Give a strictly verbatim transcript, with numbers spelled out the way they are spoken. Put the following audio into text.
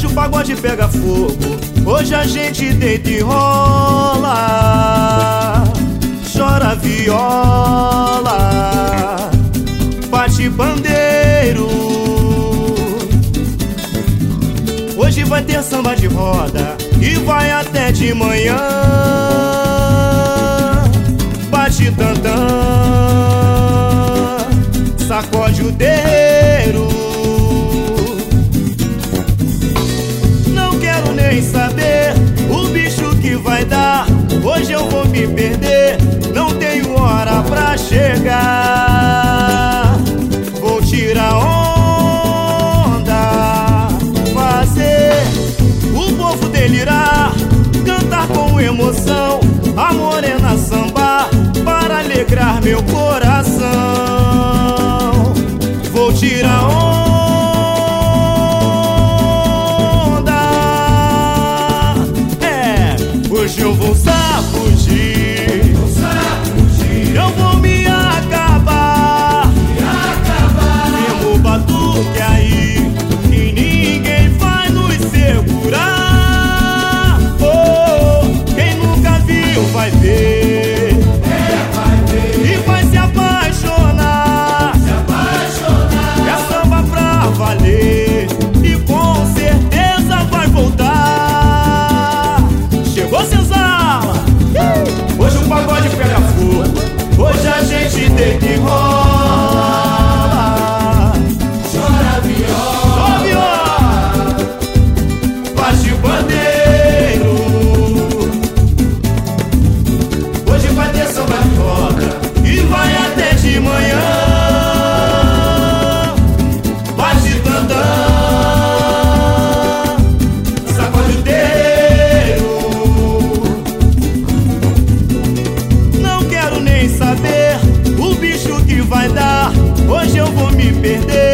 o pagode pega fogo, hoje a gente deita e rola. Chora viola, bate pandeiro. Hoje vai ter samba de roda e vai até de manhã. Bate tantã, sacode o terreiro. Não quero nem saber o bicho que vai dar. Hoje eu vou me perder, não tenho hora pra chegar. Vou tirar onda, fazer o povo delirar, cantar com emoção a morena sambar para alegrar meu coração. Vou tirar onda, é, hoje eu vou sacudir, vou sacudir. Eu vou me acabar, me acabar. Mesmo o batuque aí, que ninguém vai nos segurar. Oh, quem nunca viu vai ver, é, vai ver. E vai se apaixonar, se apaixonar. É samba pra valer e com certeza vai voltar. Chegou Senzala, hoje o pagode pega fogo, hoje a gente deita e rola. Chora viola, oh, viola, bate bandeiro. Hoje vai ter samba de roda e vai até de manhã. Bate tantã, sacode o terreiro. Não quero nem saber o bicho que vai dar. Hoje eu vou me perder,